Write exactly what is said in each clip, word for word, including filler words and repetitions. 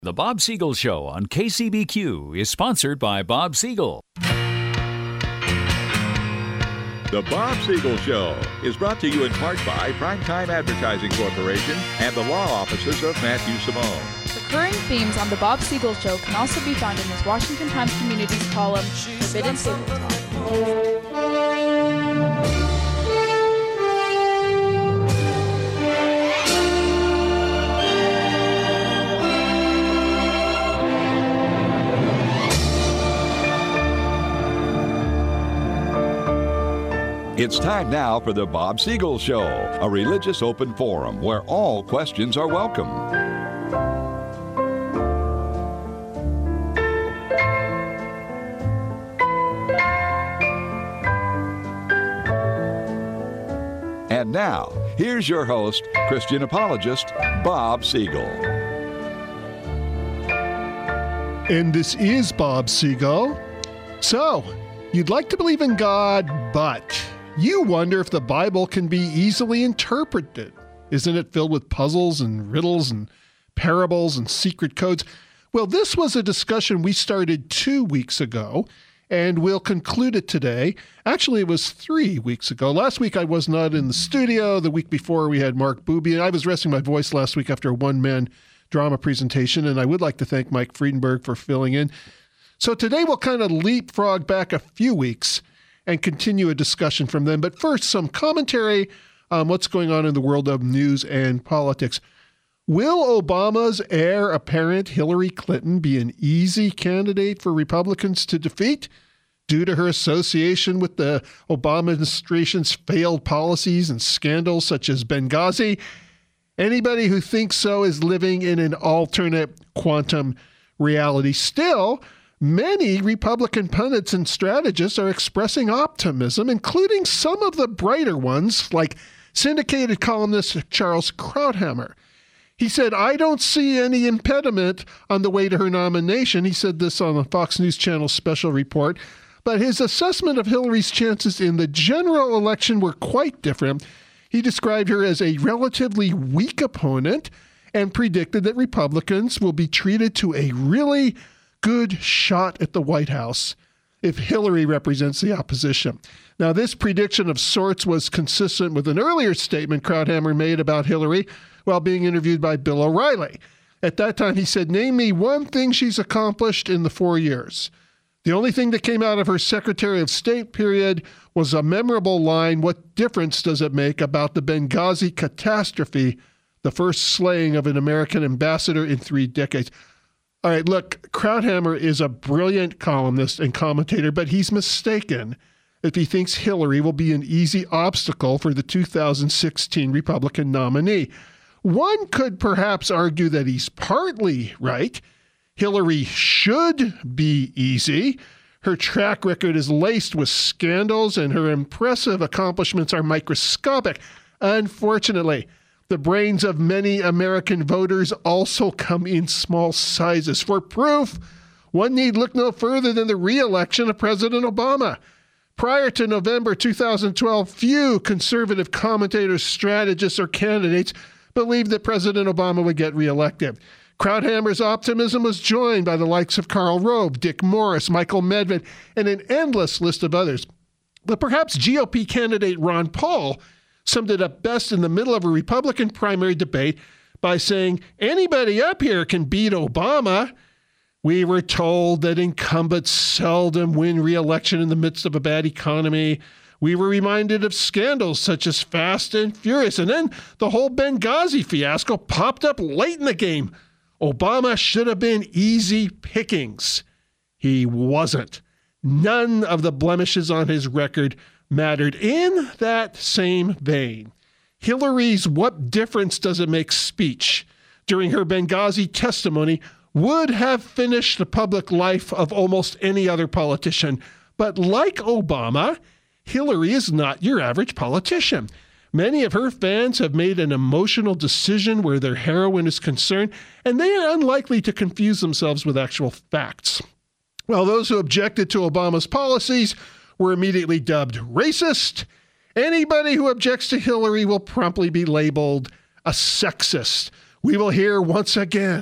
The Bob Siegel Show on K C B Q is sponsored by Bob Siegel. The Bob Siegel Show is brought to you in part by Primetime Advertising Corporation and the law offices of Matthew Simone. Recurring themes on The Bob Siegel Show can also be found in his Washington Times Communities column, Forbidden Table Talk. It's time now for the Bob Siegel Show, a religious open forum where all questions are welcome. And now, here's your host, Christian apologist, Bob Siegel. And this is Bob Siegel. So, you'd like to believe in God, but you wonder if the Bible can be easily interpreted. Isn't it filled with puzzles and riddles and parables and secret codes? Well, this was a discussion we started two weeks ago, and we'll conclude it today. Actually, it was three weeks ago. Last week, I was not in the studio. The week before, we had Mark Booby, and I was resting my voice last week after a one-man drama presentation, and I would like to thank Mike Friedenberg for filling in. So today, we'll kind of leapfrog back a few weeks and continue a discussion from them. But first, some commentary on what's going on in the world of news and politics. Will Obama's heir apparent, Hillary Clinton, be an easy candidate for Republicans to defeat due to her association with the Obama administration's failed policies and scandals such as Benghazi? Anybody who thinks so is living in an alternate quantum reality. Still, many Republican pundits and strategists are expressing optimism, including some of the brighter ones, like syndicated columnist Charles Krauthammer. He said, I don't see any impediment on the way to her nomination. He said this on the Fox News Channel special report. But his assessment of Hillary's chances in the general election were quite different. He described her as a relatively weak opponent and predicted that Republicans will be treated to a really good shot at the White House if Hillary represents the opposition. Now, this prediction of sorts was consistent with an earlier statement Krauthammer made about Hillary while being interviewed by Bill O'Reilly. At that time, he said, name me one thing she's accomplished in the four years. The only thing that came out of her Secretary of State period was a memorable line, what difference does it make about the Benghazi catastrophe, the first slaying of an American ambassador in three decades? All right, look, Krauthammer is a brilliant columnist and commentator, but he's mistaken if he thinks Hillary will be an easy obstacle for the two thousand sixteen Republican nominee. One could perhaps argue that he's partly right. Hillary should be easy. Her track record is laced with scandals, and her impressive accomplishments are microscopic. Unfortunately, the brains of many American voters also come in small sizes. For proof, one need look no further than the re-election of President Obama. Prior to November two thousand twelve, few conservative commentators, strategists, or candidates believed that President Obama would get reelected. Krauthammer's optimism was joined by the likes of Karl Rove, Dick Morris, Michael Medved, and an endless list of others. But perhaps G O P candidate Ron Paul summed it up best in the middle of a Republican primary debate by saying, anybody up here can beat Obama. We were told that incumbents seldom win re-election in the midst of a bad economy. We were reminded of scandals such as Fast and Furious. And then the whole Benghazi fiasco popped up late in the game. Obama should have been easy pickings. He wasn't. None of the blemishes on his record mattered. In that same vein, Hillary's "what difference does it make" speech during her Benghazi testimony would have finished the public life of almost any other politician. But like Obama, Hillary is not your average politician. Many of her fans have made an emotional decision where their heroine is concerned, and they are unlikely to confuse themselves with actual facts. While those who objected to Obama's policies were immediately dubbed racist, anybody who objects to Hillary will promptly be labeled a sexist. We will hear once again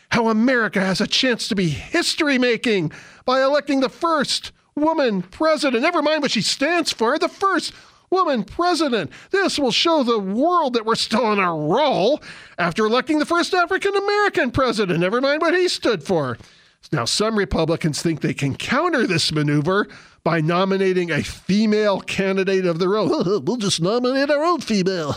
how America has a chance to be history-making by electing the first woman president. Never mind what she stands for, the first woman president. This will show the world that we're still on a roll after electing the first African-American president. Never mind what he stood for. Now, some Republicans think they can counter this maneuver by nominating a female candidate of their own. We'll just nominate our own female.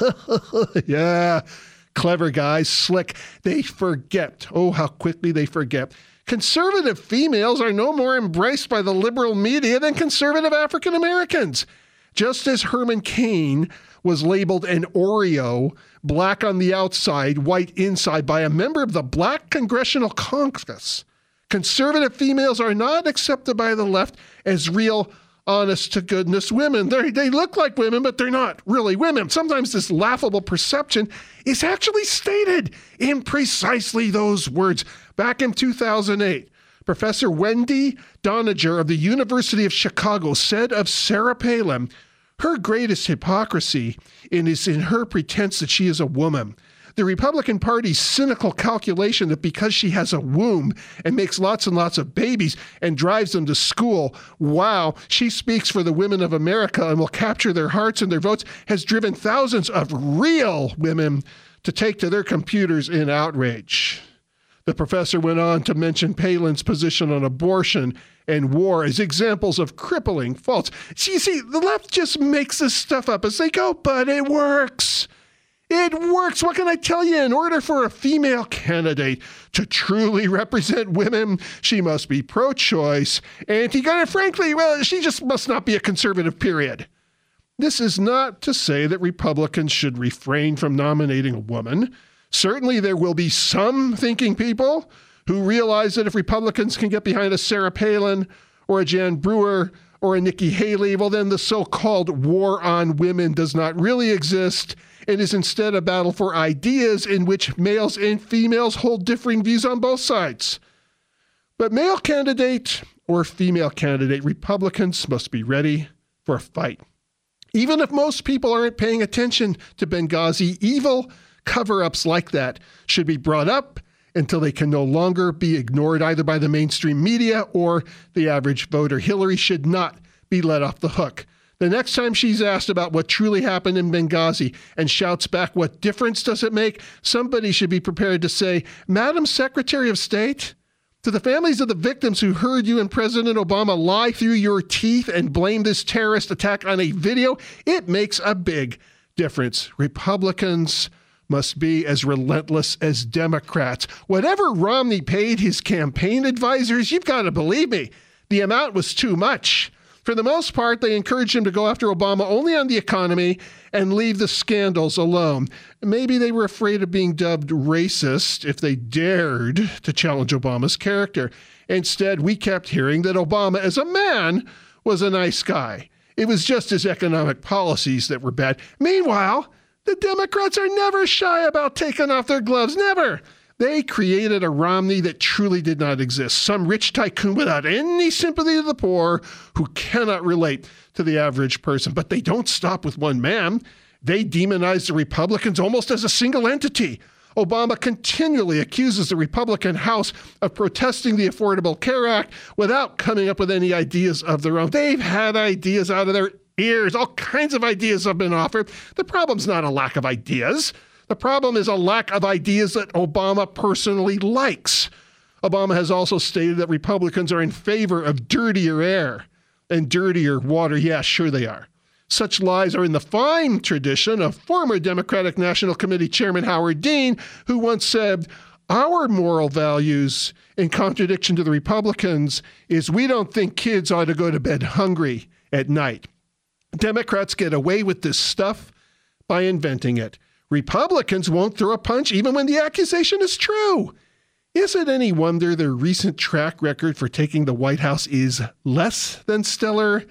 Yeah, clever guys, slick. They forget. Oh, how quickly they forget. Conservative females are no more embraced by the liberal media than conservative African Americans. Just as Herman Cain was labeled an Oreo, black on the outside, white inside, by a member of the Black Congressional Caucus, conservative females are not accepted by the left as real, honest-to-goodness women. They're, they look like women, but they're not really women. Sometimes this laughable perception is actually stated in precisely those words. Back in two thousand eight, Professor Wendy Doniger of the University of Chicago said of Sarah Palin, her greatest hypocrisy is in her pretense that she is a woman. The Republican Party's cynical calculation that because she has a womb and makes lots and lots of babies and drives them to school, wow, she speaks for the women of America and will capture their hearts and their votes, has driven thousands of real women to take to their computers in outrage. The professor went on to mention Palin's position on abortion and war as examples of crippling faults. See, see, the left just makes this stuff up as they go, but it works. It works. What can I tell you? In order for a female candidate to truly represent women, she must be pro-choice, anti-gun, and frankly, well, she just must not be a conservative, period. This is not to say that Republicans should refrain from nominating a woman. Certainly there will be some thinking people who realize that if Republicans can get behind a Sarah Palin or a Jan Brewer or a Nikki Haley, well, then the so-called war on women does not really exist. It is instead a battle for ideas in which males and females hold differing views on both sides. But male candidate or female candidate, Republicans must be ready for a fight. Even if most people aren't paying attention to Benghazi, evil cover-ups like that should be brought up until they can no longer be ignored either by the mainstream media or the average voter. Hillary should not be let off the hook. The next time she's asked about what truly happened in Benghazi and shouts back, what difference does it make? Somebody should be prepared to say, Madam Secretary of State, to the families of the victims who heard you and President Obama lie through your teeth and blame this terrorist attack on a video, it makes a big difference. Republicans must be as relentless as Democrats. Whatever Romney paid his campaign advisors, you've got to believe me, the amount was too much. For the most part, they encouraged him to go after Obama only on the economy and leave the scandals alone. Maybe they were afraid of being dubbed racist if they dared to challenge Obama's character. Instead, we kept hearing that Obama, as a man, was a nice guy. It was just his economic policies that were bad. Meanwhile, the Democrats are never shy about taking off their gloves. Never. They created a Romney that truly did not exist. Some rich tycoon without any sympathy to the poor who cannot relate to the average person. But they don't stop with one man. They demonize the Republicans almost as a single entity. Obama continually accuses the Republican House of protesting the Affordable Care Act without coming up with any ideas of their own. They've had ideas out of their ears. All kinds of ideas have been offered. The problem's not a lack of ideas. The problem is a lack of ideas that Obama personally likes. Obama has also stated that Republicans are in favor of dirtier air and dirtier water. Yeah, sure they are. Such lies are in the fine tradition of former Democratic National Committee Chairman Howard Dean, who once said, our moral values, in contradiction to the Republicans, is we don't think kids ought to go to bed hungry at night. Democrats get away with this stuff by inventing it. Republicans won't throw a punch even when the accusation is true. Is it any wonder their recent track record for taking the White House is less than stellar?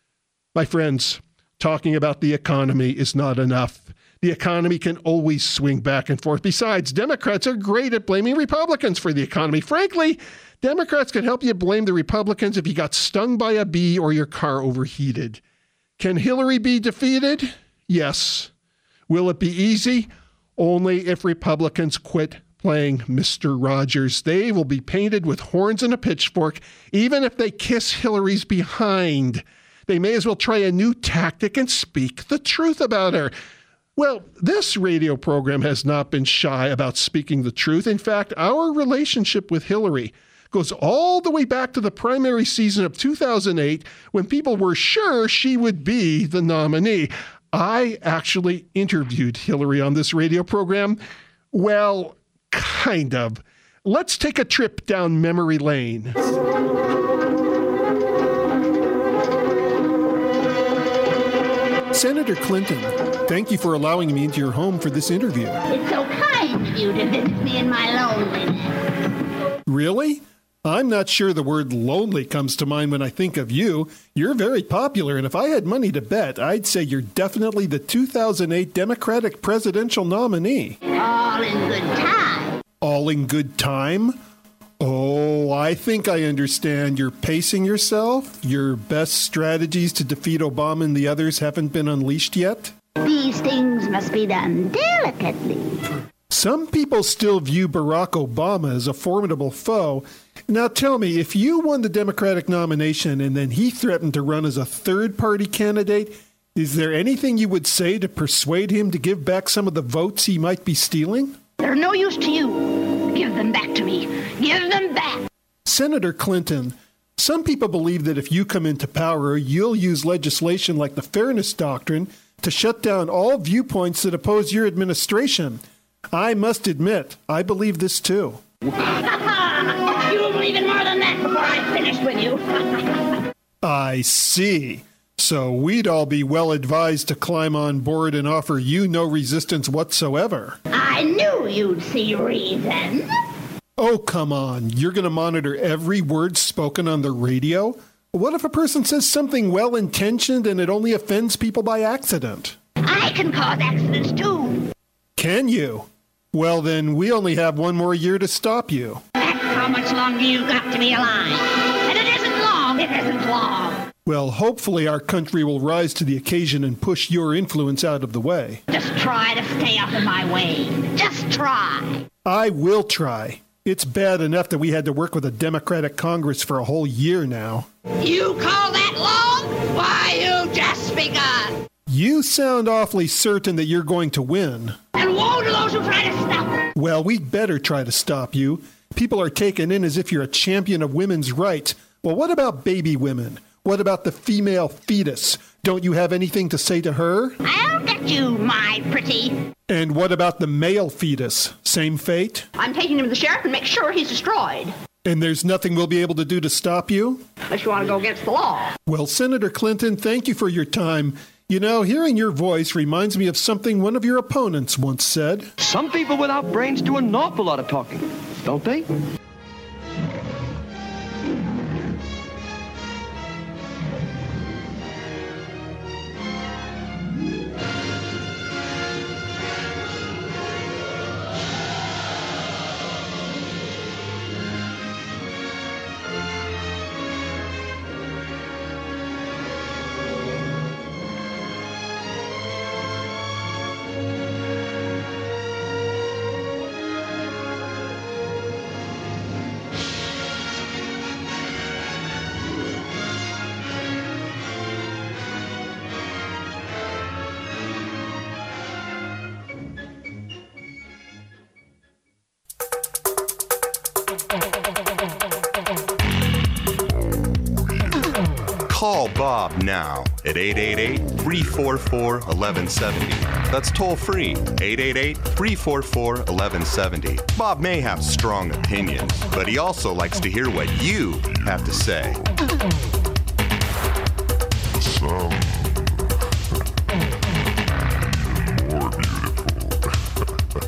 My friends, talking about the economy is not enough. The economy can always swing back and forth. Besides, Democrats are great at blaming Republicans for the economy. Frankly, Democrats can help you blame the Republicans if you got stung by a bee or your car overheated. Can Hillary be defeated? Yes. Will it be easy? Only if Republicans quit playing Mister Rogers. They will be painted with horns and a pitchfork, even if they kiss Hillary's behind. They may as well try a new tactic and speak the truth about her. Well, this radio program has not been shy about speaking the truth. In fact, our relationship with Hillary goes all the way back to the primary season of two thousand eight, when people were sure she would be the nominee. I actually interviewed Hillary on this radio program. Well, kind of. Let's take a trip down memory lane. Senator Clinton, thank you for allowing me into your home for this interview. It's so kind of you to visit me in my loneliness. Really? I'm not sure the word lonely comes to mind when I think of you. You're very popular, and if I had money to bet, I'd say you're definitely the two thousand eight Democratic presidential nominee. All in good time. All in good time? Oh, I think I understand. You're pacing yourself? Your best strategies to defeat Obama and the others haven't been unleashed yet? These things must be done delicately. Some people still view Barack Obama as a formidable foe. Now tell me, if you won the Democratic nomination and then he threatened to run as a third-party candidate, is there anything you would say to persuade him to give back some of the votes he might be stealing? They're no use to you. Give them back to me. Give them back. Senator Clinton, some people believe that if you come into power, you'll use legislation like the Fairness Doctrine to shut down all viewpoints that oppose your administration. I must admit, I believe this too. You'll believe in more than that before I'm finished with you. I see. So we'd all be well advised to climb on board and offer you no resistance whatsoever. I knew you'd see reason. Oh, come on. You're going to monitor every word spoken on the radio? What if a person says something well-intentioned and it only offends people by accident? I can cause accidents too. Can you? Well, then we only have one more year to stop you. That's how much longer you've got to be alive. And it isn't long. It isn't long. Well, hopefully our country will rise to the occasion and push your influence out of the way. Just try to stay out of my way. Just try. I will try. It's bad enough that we had to work with a Democratic Congress for a whole year now. You call that long? Why, you just begun. You sound awfully certain that you're going to win. And woe to those who try to stop it. Well, we'd better try to stop you. People are taken in as if you're a champion of women's rights. Well, what about baby women? What about the female fetus? Don't you have anything to say to her? I'll get you, my pretty. And what about the male fetus? Same fate? I'm taking him to the sheriff and make sure he's destroyed. And there's nothing we'll be able to do to stop you? Unless you want to go against the law. Well, Senator Clinton, thank you for your time. You know, hearing your voice reminds me of something one of your opponents once said. Some people without brains do an awful lot of talking, don't they? Call Bob now at eight eight eight, three four four, one one seven zero. That's toll free, eight eight eight, three four four, one one seven zero. Bob may have strong opinions, but he also likes to hear what you have to say. Some more beautiful.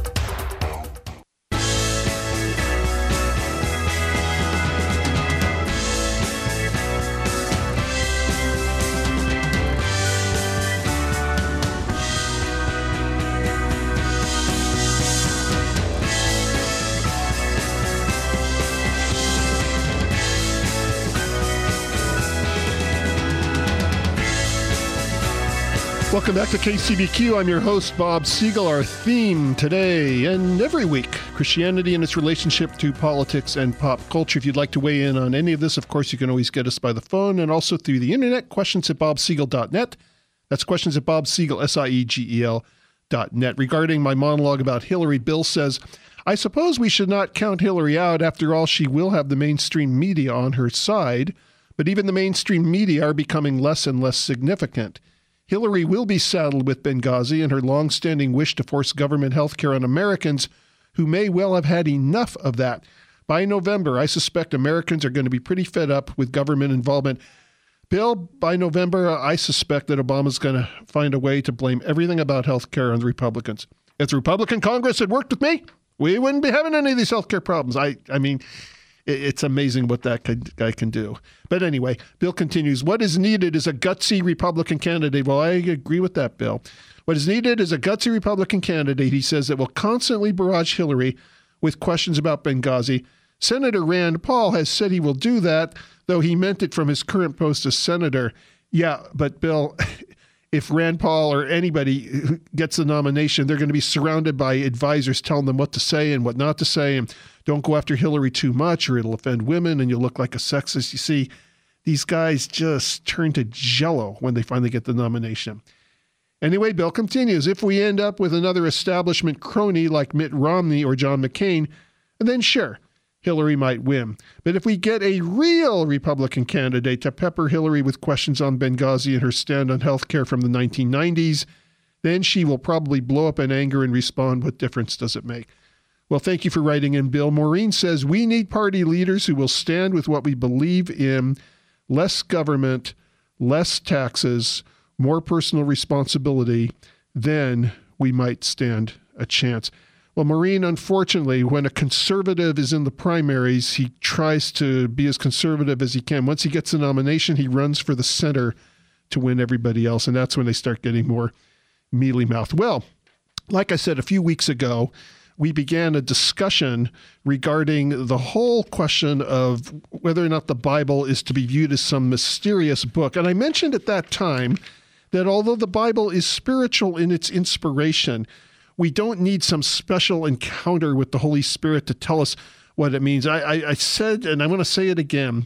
Welcome back to K C B Q. I'm your host, Bob Siegel. Our theme today and every week, Christianity and its relationship to politics and pop culture. If you'd like to weigh in on any of this, of course, you can always get us by the phone and also through the internet, questions at bob siegel dot net. That's questions at Bob Siegel, S I E G E L dot net. Regarding my monologue about Hillary, Bill says, I suppose we should not count Hillary out. After all, she will have the mainstream media on her side, but even the mainstream media are becoming less and less significant. Hillary will be saddled with Benghazi and her long-standing wish to force government health care on Americans who may well have had enough of that. By November, I suspect Americans are going to be pretty fed up with government involvement. Bill, by November, I suspect that Obama's going to find a way to blame everything about health care on the Republicans. If the Republican Congress had worked with me, we wouldn't be having any of these health care problems. I, I mean... It's amazing what that guy can do. But anyway, Bill continues, what is needed is a gutsy Republican candidate. Well, I agree with that, Bill. What is needed is a gutsy Republican candidate, he says, that will constantly barrage Hillary with questions about Benghazi. Senator Rand Paul has said he will do that, though he meant it from his current post as senator. Yeah, but Bill, if Rand Paul or anybody gets the nomination, they're going to be surrounded by advisors telling them what to say and what not to say, and don't go after Hillary too much or it'll offend women and you'll look like a sexist. You see, these guys just turn to jello when they finally get the nomination. Anyway, Bill continues, if we end up with another establishment crony like Mitt Romney or John McCain, then sure, Hillary might win. But if we get a real Republican candidate to pepper Hillary with questions on Benghazi and her stand on health care from the nineteen nineties, then she will probably blow up in anger and respond, what difference does it make? Well, thank you for writing in, Bill. Maureen says, we need party leaders who will stand with what we believe in, less government, less taxes, more personal responsibility, then we might stand a chance. Well, Maureen, unfortunately, when a conservative is in the primaries, he tries to be as conservative as he can. Once he gets the nomination, he runs for the center to win everybody else, and that's when they start getting more mealy-mouthed. Well, like I said a few weeks ago, we began a discussion regarding the whole question of whether or not the Bible is to be viewed as some mysterious book. And I mentioned at that time that although the Bible is spiritual in its inspiration, we don't need some special encounter with the Holy Spirit to tell us what it means. I, I, I said, and I'm going to say it again,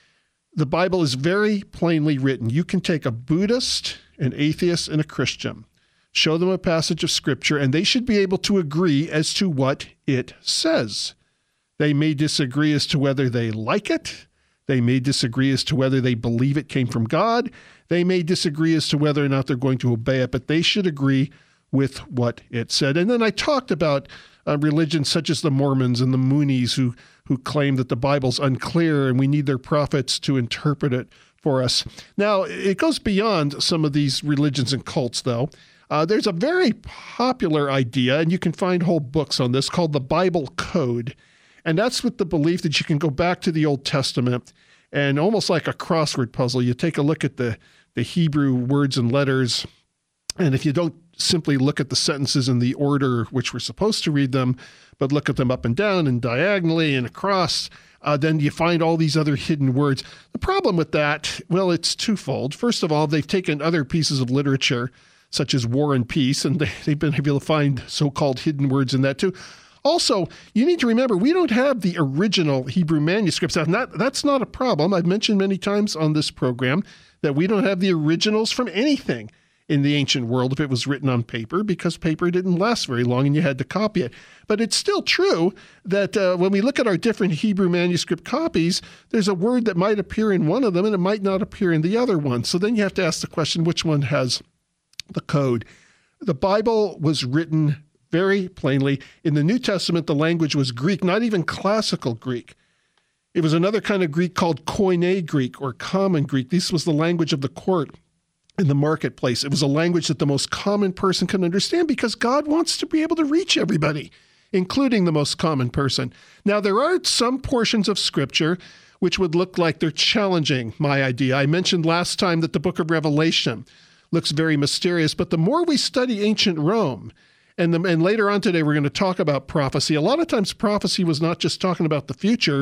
the Bible is very plainly written. You can take a Buddhist, an atheist, and a Christian, show them a passage of Scripture, and they should be able to agree as to what it says. They may disagree as to whether they like it. They may disagree as to whether they believe it came from God. They may disagree as to whether or not they're going to obey it, but they should agree with what it said. And then I talked about uh, religions such as the Mormons and the Moonies who, who claim that the Bible's unclear and we need their prophets to interpret it for us. Now, it goes beyond some of these religions and cults, though. Uh, there's a very popular idea, and you can find whole books on this, called the Bible Code. And that's with the belief that you can go back to the Old Testament and almost like a crossword puzzle, you take a look at the, the Hebrew words and letters. And if you don't simply look at the sentences in the order which we're supposed to read them, but look at them up and down and diagonally and across, uh, then you find all these other hidden words. The problem with that, well, it's twofold. First of all, they've taken other pieces of literature, such as War and Peace, and they, they've been able to find so-called hidden words in that too. Also, you need to remember, we don't have the original Hebrew manuscripts. And that, that's not a problem. I've mentioned many times on this program that we don't have the originals from anything in the ancient world if it was written on paper, because paper didn't last very long and you had to copy it. But it's still true that uh, when we look at our different Hebrew manuscript copies, there's a word that might appear in one of them and it might not appear in the other one. So then you have to ask the question, which one has the code? The Bible was written very plainly. In the New Testament, the language was Greek, not even classical Greek. It was another kind of Greek called Koine Greek or common Greek. This was the language of the court in the marketplace. It was a language that the most common person can understand because God wants to be able to reach everybody, including the most common person. Now, there are some portions of Scripture which would look like they're challenging my idea. I mentioned last time that the book of Revelation looks very mysterious, but the more we study ancient Rome, and, the, and later on today we're going to talk about prophecy. A lot of times prophecy was not just talking about the future,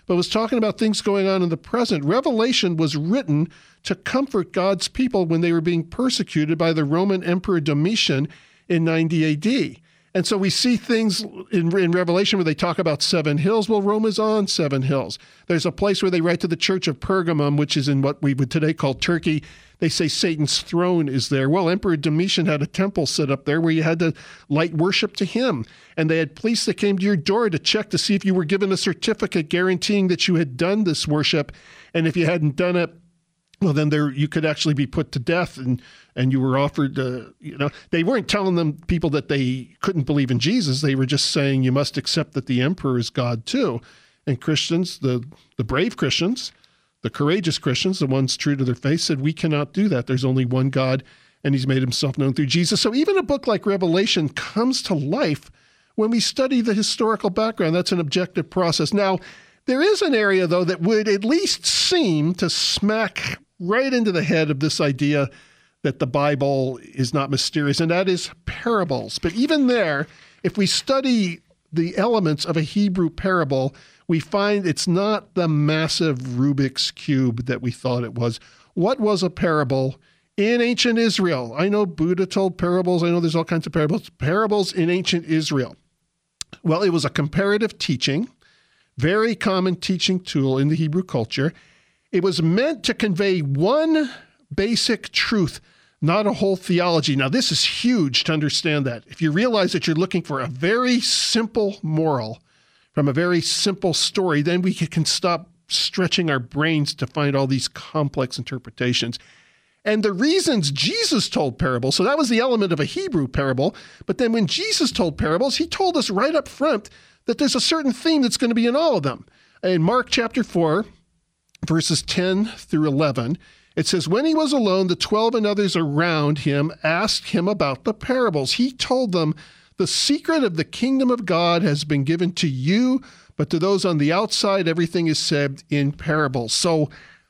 but was talking about things going on in the present. Revelation was written to comfort God's people when they were being persecuted by the Roman Emperor Domitian in ninety A D. And so we see things in, in Revelation where they talk about seven hills. Well, Rome is on seven hills. There's a place where they write to the church of Pergamum, which is in what we would today call Turkey. They say Satan's throne is there. Well, Emperor Domitian had a temple set up there where you had to light worship to him. And they had police that came to your door to check to see if you were given a certificate guaranteeing that you had done this worship. And if you hadn't done it, well, then there you could actually be put to death, and and you were offered, uh, you know, they weren't telling them people that they couldn't believe in Jesus. They were just saying you must accept that the emperor is God too. And Christians, the the brave Christians, the courageous Christians, the ones true to their faith, said we cannot do that. There's only one God, and he's made himself known through Jesus. So even a book like Revelation comes to life when we study the historical background. That's an objective process. Now, there is an area, though, that would at least seem to smack right into the head of this idea that the Bible is not mysterious, and that is parables. But even there, if we study the elements of a Hebrew parable, we find it's not the massive Rubik's Cube that we thought it was. What was a parable in ancient Israel? I know Buddha told parables. I know there's all kinds of parables. Parables in ancient Israel. Well, it was a comparative teaching, very common teaching tool in the Hebrew culture. It was meant to convey one basic truth, not a whole theology. Now, this is huge to understand that. If you realize that you're looking for a very simple moral from a very simple story, then we can stop stretching our brains to find all these complex interpretations. And the reasons Jesus told parables, so that was the element of a Hebrew parable, but then when Jesus told parables, he told us right up front that there's a certain theme that's going to be in all of them. In Mark chapter four, verses ten through eleven, it says, when he was alone, the twelve and others around him asked him about the parables. He told them, the secret of the kingdom of God has been given to you, but to those on the outside, everything is said in parables. So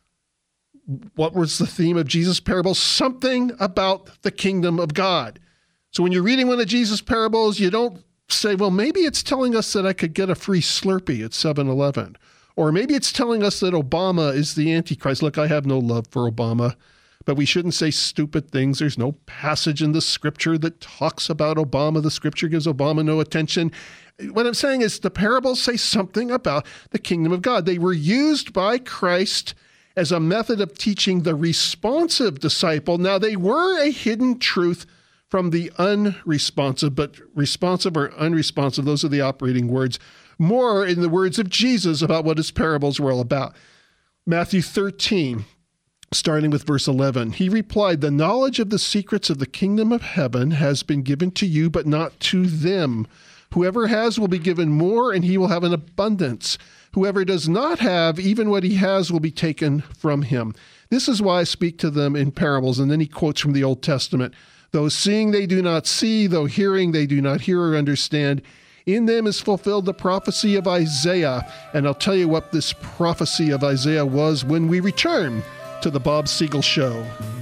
what was the theme of Jesus' parables? Something about the kingdom of God. So when you're reading one of Jesus' parables, you don't say, well, maybe it's telling us that I could get a free Slurpee at seven eleven. Or maybe it's telling us that Obama is the Antichrist. Look, I have no love for Obama, but we shouldn't say stupid things. There's no passage in the scripture that talks about Obama. The scripture gives Obama no attention. What I'm saying is the parables say something about the kingdom of God. They were used by Christ as a method of teaching the responsive disciple. Now, they were a hidden truth from the unresponsive, but responsive or unresponsive, those are the operating words. More in the words of Jesus about what his parables were all about. Matthew thirteen, starting with verse eleven, he replied, the knowledge of the secrets of the kingdom of heaven has been given to you, but not to them. Whoever has will be given more, and he will have an abundance. Whoever does not have, even what he has will be taken from him. This is why I speak to them in parables. And then he quotes from the Old Testament. Though seeing they do not see, though hearing they do not hear or understand, in them is fulfilled the prophecy of Isaiah. And I'll tell you what this prophecy of Isaiah was when we return to the Bob Siegel Show.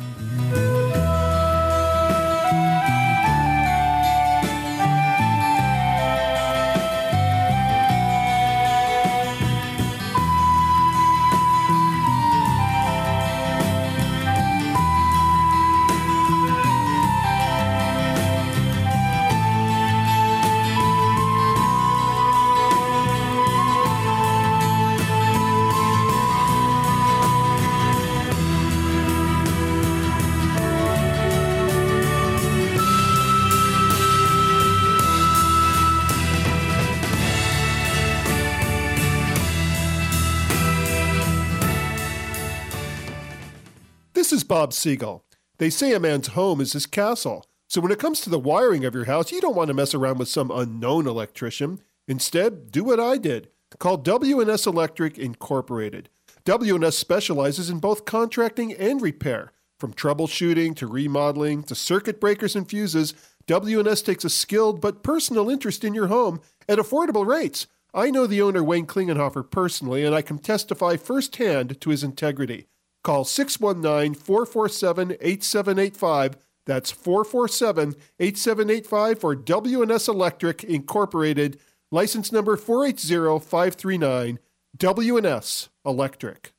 This is Bob Siegel. They say a man's home is his castle. So when it comes to the wiring of your house, you don't want to mess around with some unknown electrician. Instead, do what I did. Call W and S Electric Incorporated. W and S specializes in both contracting and repair. From troubleshooting to remodeling to circuit breakers and fuses, W and S takes a skilled but personal interest in your home at affordable rates. I know the owner, Wayne Klingenhofer, personally, and I can testify firsthand to his integrity. Call six one nine, four four seven, eight seven eight five. That's four four seven, eight seven eight five for W and S Electric Incorporated, license number four eight zero, five three nine. W and S Electric.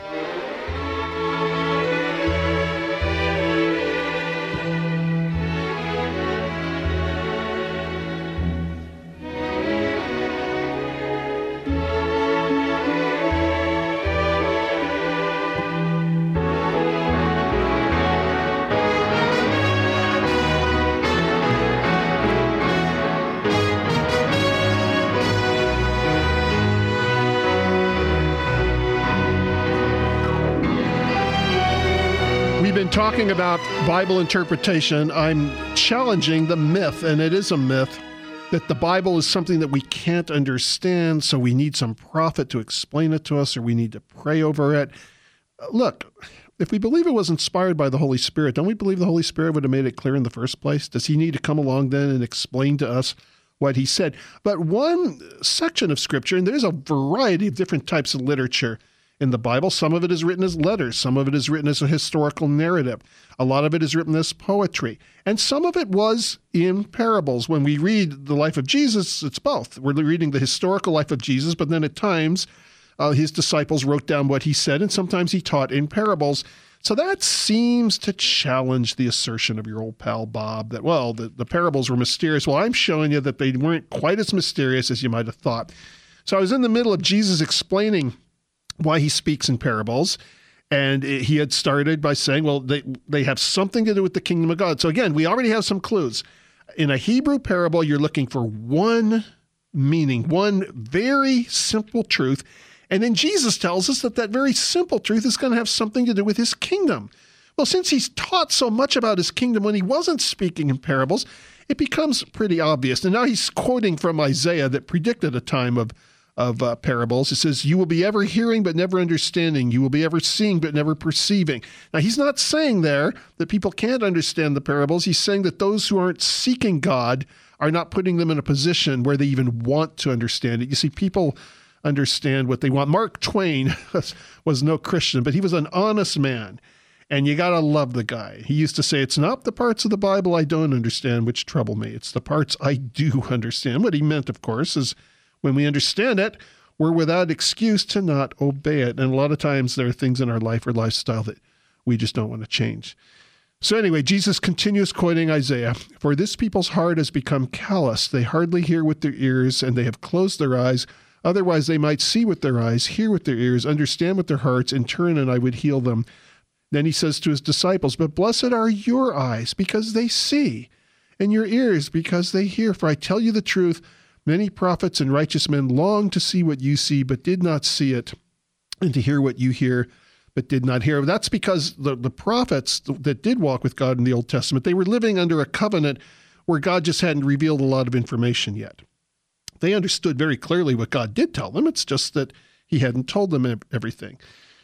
We've been talking about Bible interpretation. I'm challenging the myth, and it is a myth, that the Bible is something that we can't understand, so we need some prophet to explain it to us, or we need to pray over it. Look, if we believe it was inspired by the Holy Spirit, don't we believe the Holy Spirit would have made it clear in the first place? Does he need to come along then and explain to us what he said? But one section of Scripture, and there's a variety of different types of literature in the Bible. Some of it is written as letters. Some of it is written as a historical narrative. A lot of it is written as poetry. And some of it was in parables. When we read the life of Jesus, it's both. We're reading the historical life of Jesus, but then at times uh, his disciples wrote down what he said, and sometimes he taught in parables. So that seems to challenge the assertion of your old pal Bob that, well, the, the parables were mysterious. Well, I'm showing you that they weren't quite as mysterious as you might have thought. So I was in the middle of Jesus explaining why he speaks in parables. And he had started by saying, well, they, they have something to do with the kingdom of God. So again, we already have some clues. In a Hebrew parable, you're looking for one meaning, one very simple truth. And then Jesus tells us that that very simple truth is going to have something to do with his kingdom. Well, since he's taught so much about his kingdom when he wasn't speaking in parables, it becomes pretty obvious. And now he's quoting from Isaiah that predicted a time of of uh, parables. It says, you will be ever hearing but never understanding. You will be ever seeing but never perceiving. Now, he's not saying there that people can't understand the parables. He's saying that those who aren't seeking God are not putting them in a position where they even want to understand it. You see, people understand what they want. Mark Twain was, was no Christian, but he was an honest man. And you got to love the guy. He used to say, it's not the parts of the Bible I don't understand which trouble me. It's the parts I do understand. What he meant, of course, is when we understand it, we're without excuse to not obey it. And a lot of times there are things in our life or lifestyle that we just don't want to change. So anyway, Jesus continues quoting Isaiah, for this people's heart has become callous. They hardly hear with their ears, and they have closed their eyes. Otherwise they might see with their eyes, hear with their ears, understand with their hearts, and turn, and I would heal them. Then he says to his disciples, but blessed are your eyes because they see, and your ears because they hear. For I tell you the truth, many prophets and righteous men longed to see what you see, but did not see it, and to hear what you hear, but did not hear. That's because the, the prophets that did walk with God in the Old Testament, they were living under a covenant where God just hadn't revealed a lot of information yet. They understood very clearly what God did tell them. It's just that he hadn't told them everything.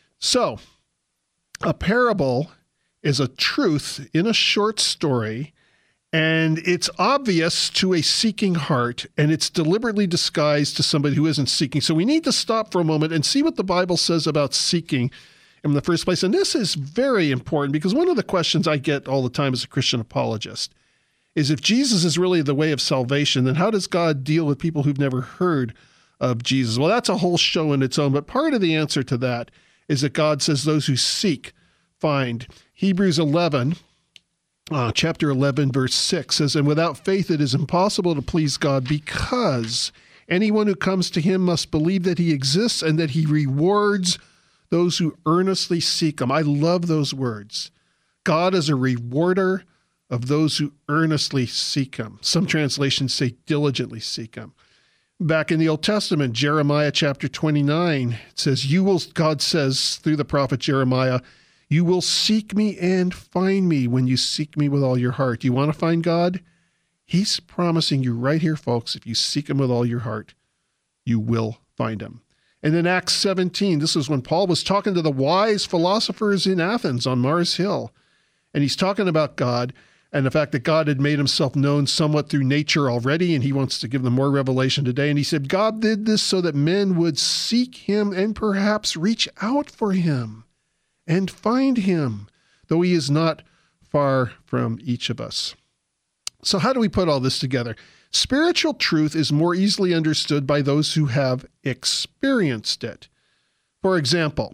So a parable is a truth in a short story, and it's obvious to a seeking heart, and it's deliberately disguised to somebody who isn't seeking. So we need to stop for a moment and see what the Bible says about seeking in the first place. And this is very important because one of the questions I get all the time as a Christian apologist is, if Jesus is really the way of salvation, then how does God deal with people who've never heard of Jesus? Well, that's a whole show in its own, but part of the answer to that is that God says those who seek find. Hebrews eleven, Uh, chapter eleven, verse six says, and without faith it is impossible to please God, because anyone who comes to him must believe that he exists and that he rewards those who earnestly seek him. I love those words. God is a rewarder of those who earnestly seek him. Some translations say diligently seek him. Back in the Old Testament, Jeremiah chapter twenty-nine, it says, you will, God says through the prophet Jeremiah, you will seek me and find me when you seek me with all your heart. You want to find God? He's promising you right here, folks, if you seek him with all your heart, you will find him. And in Acts seventeen, this is when Paul was talking to the wise philosophers in Athens on Mars Hill. And he's talking about God and the fact that God had made himself known somewhat through nature already, and he wants to give them more revelation today. And he said, God did this so that men would seek him and perhaps reach out for him and find him, though he is not far from each of us. So how do we put all this together? Spiritual truth is more easily understood by those who have experienced it. For example,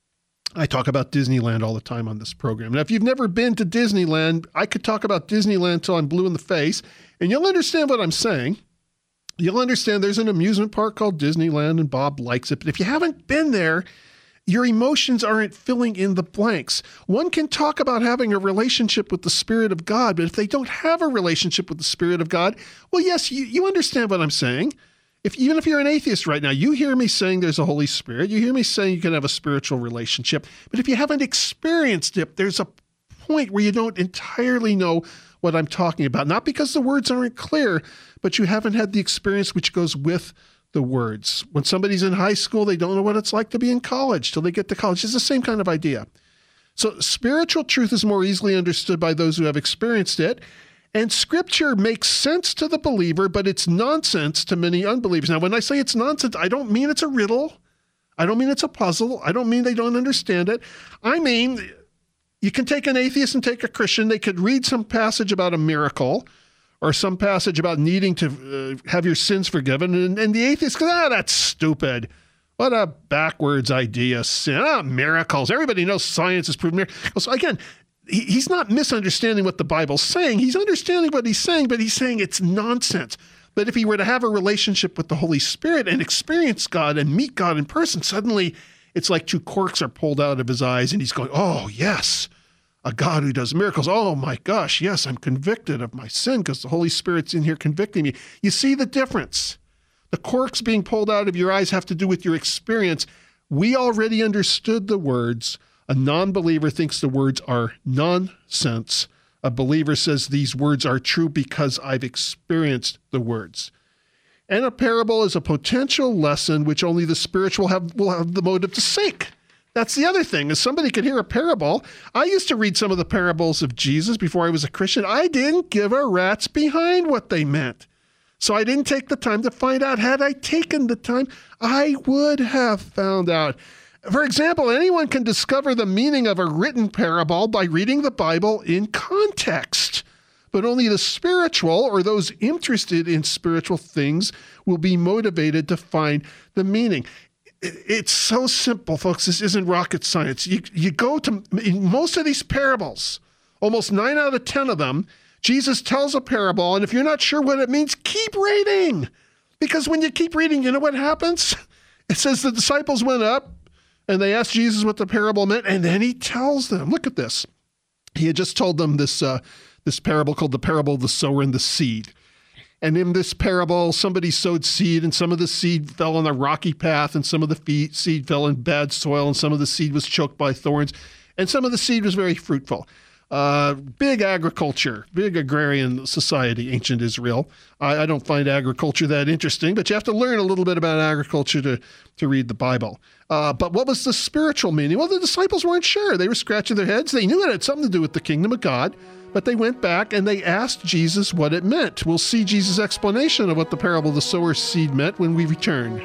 I talk about Disneyland all the time on this program. Now, if you've never been to Disneyland, I could talk about Disneyland till I'm blue in the face, and you'll understand what I'm saying. You'll understand there's an amusement park called Disneyland, and Bob likes it. But if you haven't been there, your emotions aren't filling in the blanks. One can talk about having a relationship with the Spirit of God, but if they don't have a relationship with the Spirit of God, well, yes, you, you understand what I'm saying. If even if you're an atheist right now, you hear me saying there's a Holy Spirit. You hear me saying you can have a spiritual relationship. But if you haven't experienced it, there's a point where you don't entirely know what I'm talking about. Not because the words aren't clear, but you haven't had the experience which goes with the words. When somebody's in high school, they don't know what it's like to be in college till they get to college. It's the same kind of idea. So spiritual truth is more easily understood by those who have experienced it. And Scripture makes sense to the believer, but it's nonsense to many unbelievers. Now, when I say it's nonsense, I don't mean it's a riddle. I don't mean it's a puzzle. I don't mean they don't understand it. I mean, you can take an atheist and take a Christian. They could read some passage about a miracle or some passage about needing to uh, have your sins forgiven. And, and the atheist goes, ah, that's stupid. What a backwards idea. Sin, ah, miracles. Everybody knows science has proven miracles. So again, he's not misunderstanding what the Bible's saying. He's understanding what he's saying, but he's saying it's nonsense. But if he were to have a relationship with the Holy Spirit and experience God and meet God in person, suddenly it's like two corks are pulled out of his eyes and he's going, oh, yes, a God who does miracles. Oh, my gosh, yes, I'm convicted of my sin because the Holy Spirit's in here convicting me. You see the difference? The corks being pulled out of your eyes have to do with your experience. We already understood the words. A non-believer thinks the words are nonsense. A believer says these words are true because I've experienced the words. And a parable is a potential lesson which only the spiritual have, will have the motive to seek. That's the other thing, is somebody could hear a parable. I used to read some of the parables of Jesus before I was a Christian. I didn't give a rat's behind what they meant. So I didn't take the time to find out. Had I taken the time, I would have found out. For example, anyone can discover the meaning of a written parable by reading the Bible in context. But only the spiritual or those interested in spiritual things will be motivated to find the meaning. It's so simple, folks. This isn't rocket science. You, you go to in most of these parables, almost nine out of ten of them, Jesus tells a parable, and if you're not sure what it means, keep reading. Because when you keep reading, you know what happens? It says the disciples went up, and they asked Jesus what the parable meant, and then he tells them, look at this. He had just told them this uh, this parable called the parable of the sower and the seed. And in this parable, somebody sowed seed, and some of the seed fell on a rocky path, and some of the fe- seed fell in bad soil, and some of the seed was choked by thorns, and some of the seed was very fruitful. Uh, big agriculture, big agrarian society, ancient Israel. I, I don't find agriculture that interesting, but you have to learn a little bit about agriculture to, to read the Bible. Uh, but what was the spiritual meaning? Well, the disciples weren't sure. They were scratching their heads. They knew it had something to do with the kingdom of God, but they went back and they asked Jesus what it meant. We'll see Jesus' explanation of what the parable of the sower seed meant when we return.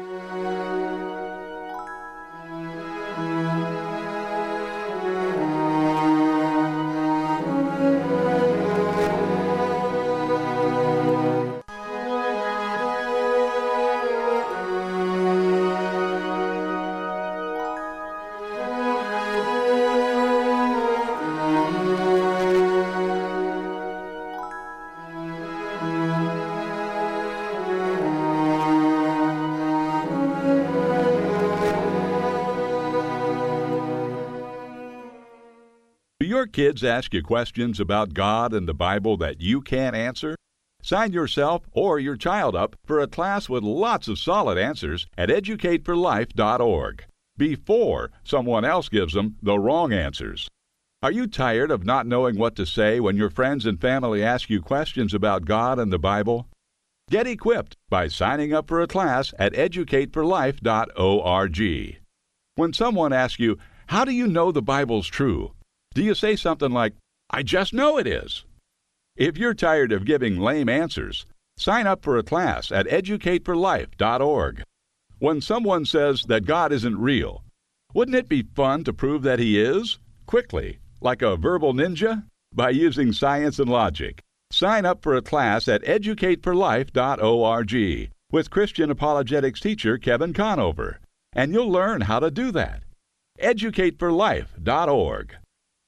Do your kids ask you questions about God and the Bible that you can't answer? Sign yourself or your child up for a class with lots of solid answers at educate for life dot org before someone else gives them the wrong answers. Are you tired of not knowing what to say when your friends and family ask you questions about God and the Bible? Get equipped by signing up for a class at educate for life dot org. When someone asks you, how do you know the Bible's true? Do you say something like, I just know it is? If you're tired of giving lame answers, sign up for a class at educate for life dot org. When someone says that God isn't real, wouldn't it be fun to prove that He is? Quickly, like a verbal ninja? By using science and logic. Sign up for a class at educate for life dot org with Christian apologetics teacher Kevin Conover, and you'll learn how to do that. educate for life dot org.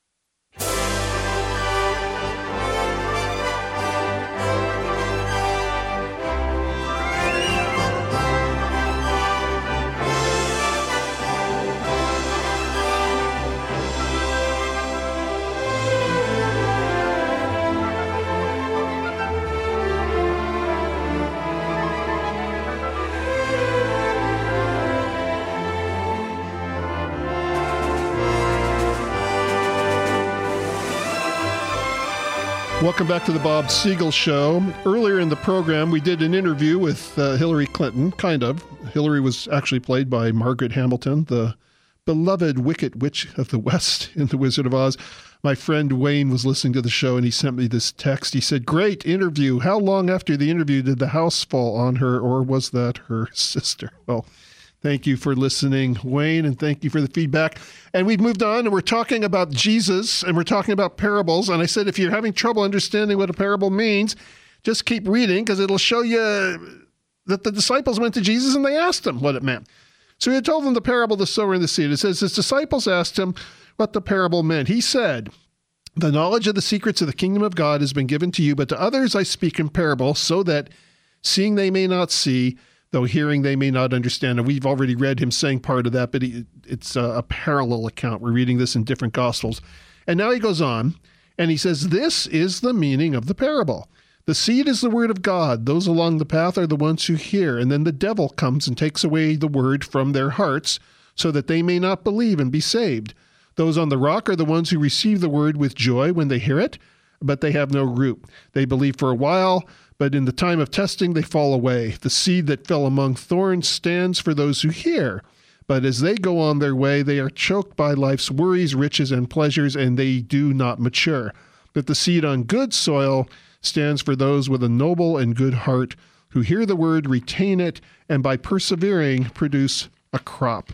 Welcome back to the Bob Siegel Show. Earlier in the program, we did an interview with uh, Hillary Clinton, kind of. Hillary was actually played by Margaret Hamilton, the beloved Wicked Witch of the West in The Wizard of Oz. My friend Wayne was listening to the show, and he sent me this text. He said, "Great interview. How long after the interview did the house fall on her, or was that her sister?" Well, thank you for listening, Wayne, and thank you for the feedback. And we've moved on, and we're talking about Jesus, and we're talking about parables. And I said, if you're having trouble understanding what a parable means, just keep reading, because it'll show you that the disciples went to Jesus and they asked him what it meant. So he had told them the parable of the sower and the seed. It says, his disciples asked him what the parable meant. He said, "The knowledge of the secrets of the kingdom of God has been given to you, but to others I speak in parable, so that seeing they may not see, though hearing they may not understand." And we've already read him saying part of that, but he, it's a, a parallel account. We're reading this in different Gospels. And now he goes on, and he says, "This is the meaning of the parable. The seed is the word of God. Those along the path are the ones who hear. And then the devil comes and takes away the word from their hearts, so that they may not believe and be saved. Those on the rock are the ones who receive the word with joy when they hear it, but they have no root. They believe for a while, but in the time of testing, they fall away. The seed that fell among thorns stands for those who hear. But as they go on their way, they are choked by life's worries, riches, and pleasures, and they do not mature. But the seed on good soil stands for those with a noble and good heart, who hear the word, retain it, and by persevering, produce a crop."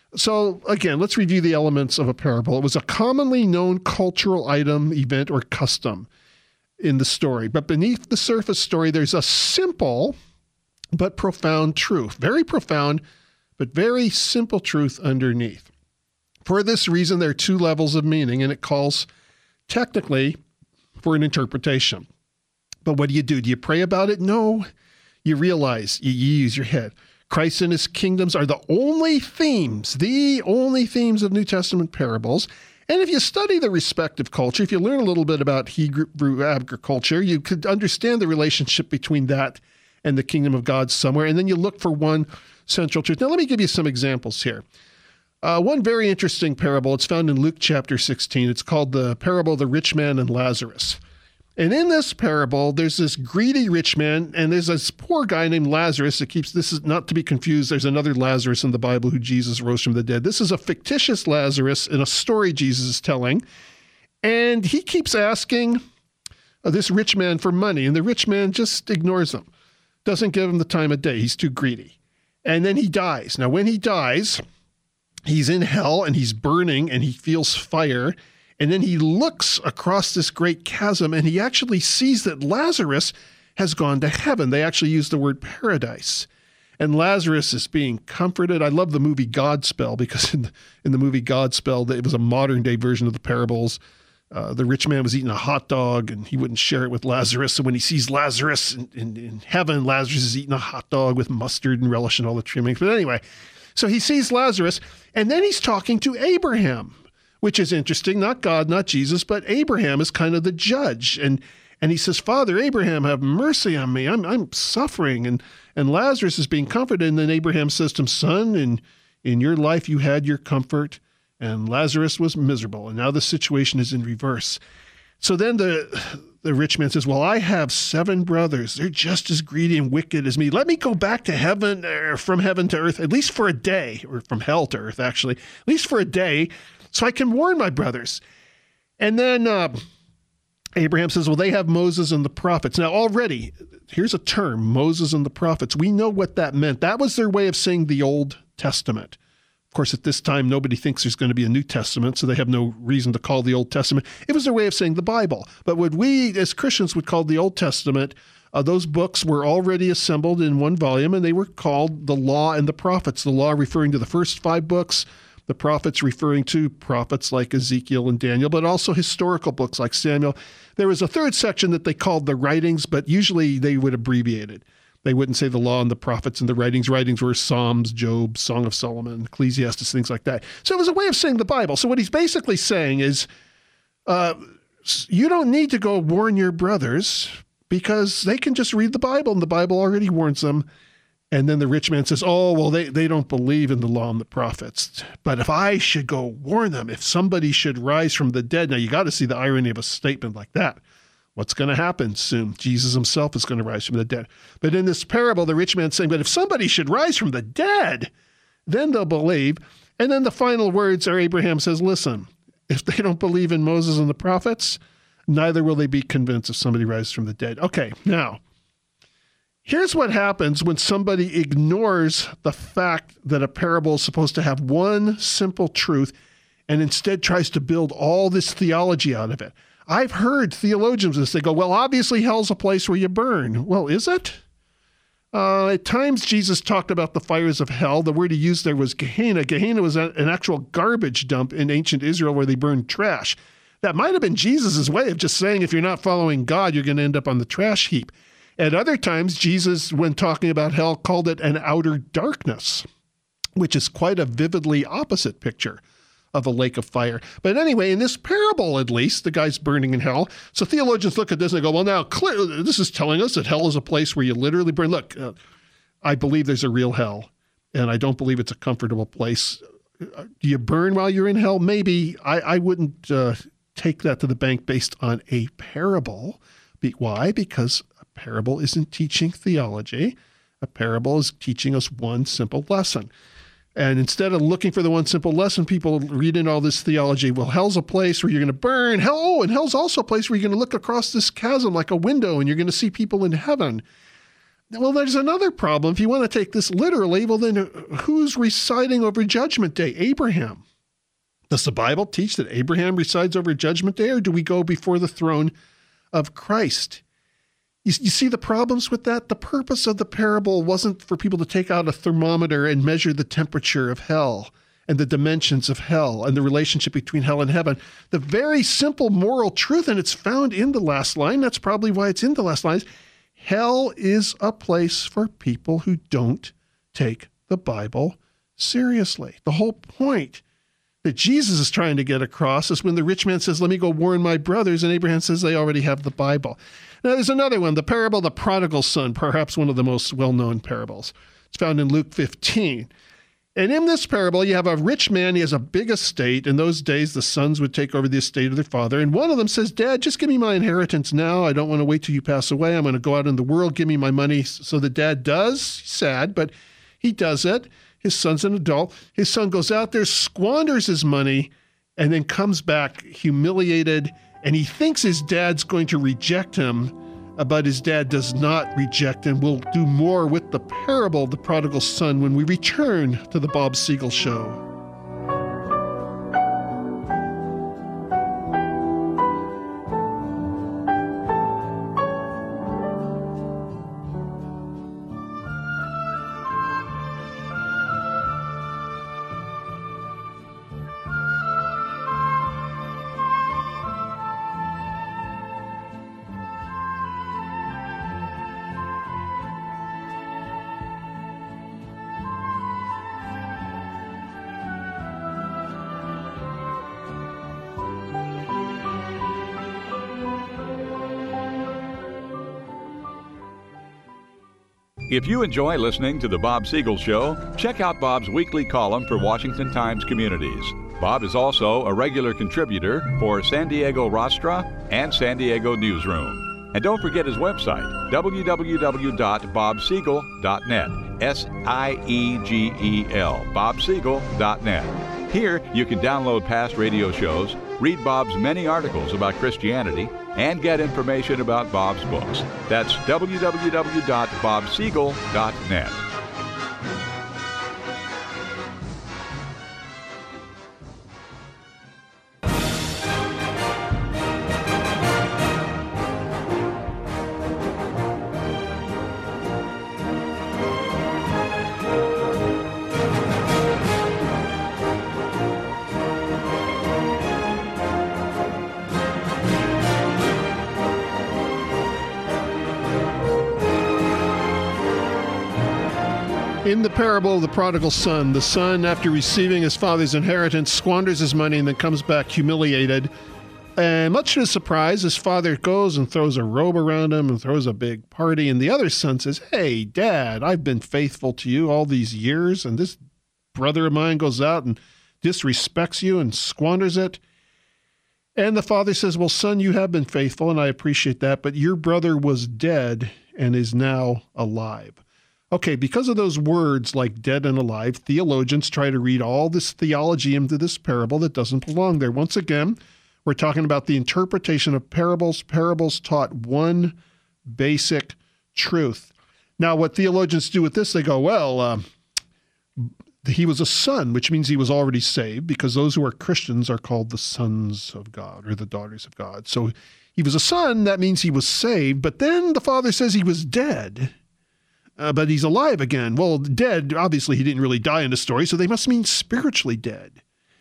So again, let's review the elements of a parable. It was a commonly known cultural item, event, or custom in the story. But beneath the surface story, there's a simple but profound truth. Very profound, but very simple truth underneath. For this reason, there are two levels of meaning, and it calls technically for an interpretation. But what do you do? Do you pray about it? No. You realize, you use your head. Christ and his kingdoms are the only themes, the only themes of New Testament parables. And if you study the respective culture, if you learn a little bit about Hebrew agriculture, you could understand the relationship between that and the kingdom of God somewhere. And then you look for one central truth. Now, let me give you some examples here. Uh, one very interesting parable, it's found in Luke chapter sixteen. It's called the parable of the rich man and Lazarus. And in this parable, there's this greedy rich man, and there's this poor guy named Lazarus that keeps, this is not to be confused, there's another Lazarus in the Bible who Jesus rose from the dead. This is a fictitious Lazarus in a story Jesus is telling, and he keeps asking uh, this rich man for money, and the rich man just ignores him, doesn't give him the time of day, he's too greedy. And then he dies. Now, when he dies, he's in hell, and he's burning, and he feels fire. And then he looks across this great chasm, and he actually sees that Lazarus has gone to heaven. They actually use the word paradise. And Lazarus is being comforted. I love the movie Godspell, because in the, in the movie Godspell, it was a modern-day version of the parables. Uh, the rich man was eating a hot dog, and he wouldn't share it with Lazarus. So when he sees Lazarus in, in, in heaven, Lazarus is eating a hot dog with mustard and relish and all the trimmings. But anyway, so he sees Lazarus, and then he's talking to Abraham, which is interesting. Not God, not Jesus, but Abraham is kind of the judge. And and he says, "Father Abraham, have mercy on me. I'm I'm suffering." And and Lazarus is being comforted. And then Abraham says to him, "Son, in, in your life you had your comfort, and Lazarus was miserable. And now the situation is in reverse." So then the, the rich man says, "Well, I have seven brothers. They're just as greedy and wicked as me. Let me go back to heaven, or from heaven to earth, at least for a day," or from hell to earth, actually, "at least for a day, so I can warn my brothers." And then uh, Abraham says, "Well, they have Moses and the prophets." Now, already, here's a term, Moses and the prophets. We know what that meant. That was their way of saying the Old Testament. Of course, at this time, nobody thinks there's going to be a New Testament, so they have no reason to call the Old Testament. It was their way of saying the Bible. But what we as Christians would call the Old Testament, uh, those books were already assembled in one volume, and they were called the Law and the Prophets. The Law referring to the first five books, the Prophets referring to prophets like Ezekiel and Daniel, but also historical books like Samuel. There was a third section that they called the Writings, but usually they would abbreviate it. They wouldn't say the Law and the Prophets and the Writings. Writings were Psalms, Job, Song of Solomon, Ecclesiastes, things like that. So it was a way of saying the Bible. So what he's basically saying is, uh, you don't need to go warn your brothers because they can just read the Bible, and the Bible already warns them. And then the rich man says, oh, well, they, they don't believe in the Law and the Prophets. But if I should go warn them, if somebody should rise from the dead, now you got to see the irony of a statement like that. What's going to happen soon? Jesus himself is going to rise from the dead. But in this parable, the rich man's saying, but if somebody should rise from the dead, then they'll believe. And then the final words are Abraham says, listen, if they don't believe in Moses and the prophets, neither will they be convinced if somebody rises from the dead. Okay, now, here's what happens when somebody ignores the fact that a parable is supposed to have one simple truth and instead tries to build all this theology out of it. I've heard theologians this. They go, well, obviously hell's a place where you burn. Well, is it? Uh, at times, Jesus talked about the fires of hell. The word he used there was Gehenna. Gehenna was a, an actual garbage dump in ancient Israel where they burned trash. That might have been Jesus' way of just saying if you're not following God, you're going to end up on the trash heap. At other times, Jesus, when talking about hell, called it an outer darkness, which is quite a vividly opposite picture of a lake of fire. But anyway, in this parable, at least, the guy's burning in hell. So theologians look at this and they go, well, now, clearly, this is telling us that hell is a place where you literally burn. Look, uh, I believe there's a real hell, and I don't believe it's a comfortable place. Uh, do you burn while you're in hell? Maybe. I, I wouldn't uh, take that to the bank based on a parable. Be- why? Because a parable isn't teaching theology. A parable is teaching us one simple lesson. And instead of looking for the one simple lesson, people read in all this theology. Well, hell's a place where you're going to burn. Hell, oh, and hell's also a place where you're going to look across this chasm like a window and you're going to see people in heaven. Well, there's another problem. If you want to take this literally, well, then who's residing over Judgment Day? Abraham. Does the Bible teach that Abraham resides over Judgment Day, or do we go before the throne of Christ? You, you see the problems with that? The purpose of the parable wasn't for people to take out a thermometer and measure the temperature of hell and the dimensions of hell and the relationship between hell and heaven. The very simple moral truth, and it's found in the last line, that's probably why it's in the last line, is hell is a place for people who don't take the Bible seriously. The whole point that Jesus is trying to get across is when the rich man says, let me go warn my brothers, and Abraham says they already have the Bible. Now, there's another one, the parable of the prodigal son, perhaps one of the most well-known parables. It's found in Luke fifteen. And in this parable, you have a rich man. He has a big estate. In those days, the sons would take over the estate of their father. And one of them says, Dad, just give me my inheritance now. I don't want to wait till you pass away. I'm going to go out in the world. Give me my money. So the dad does. Sad, but he does it. His son's an adult. His son goes out there, squanders his money, and then comes back humiliated. And he thinks his dad's going to reject him, but his dad does not reject him. We'll do more with the parable of the prodigal son when we return to the Bob Siegel Show. If you enjoy listening to The Bob Siegel Show, check out Bob's weekly column for Washington Times Communities. Bob is also a regular contributor for San Diego Rostra and San Diego Newsroom. And don't forget his website, w w w dot bob siegel dot net, S I E G E L, bob siegel dot net. Here, you can download past radio shows, read Bob's many articles about Christianity, and get information about Bob's books. That's w w w dot bob siegel dot net. In the parable of the prodigal son, the son, after receiving his father's inheritance, squanders his money and then comes back humiliated. And much to his surprise, his father goes and throws a robe around him and throws a big party. And the other son says, "Hey, Dad, I've been faithful to you all these years, and this brother of mine goes out and disrespects you and squanders it." And the father says, "Well, son, you have been faithful, and I appreciate that, but your brother was dead and is now alive." Okay, because of those words like dead and alive, theologians try to read all this theology into this parable that doesn't belong there. Once again, we're talking about the interpretation of parables. Parables taught one basic truth. Now, what theologians do with this, they go, well, uh, he was a son, which means he was already saved, because those who are Christians are called the sons of God or the daughters of God. So he was a son, that means he was saved, but then the father says he was dead. Uh, but he's alive again. Well, dead, obviously he didn't really die in the story, so they must mean spiritually dead.